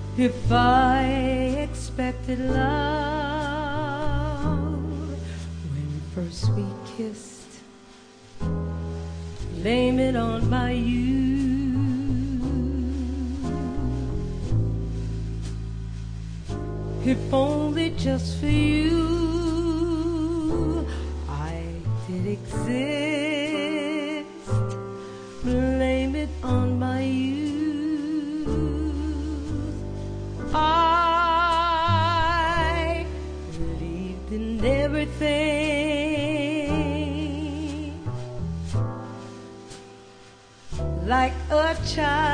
If I expected love when first we kissed, blame it on my youth. If only just for you I did exist, blame it on my youth. I believed in everything like a child.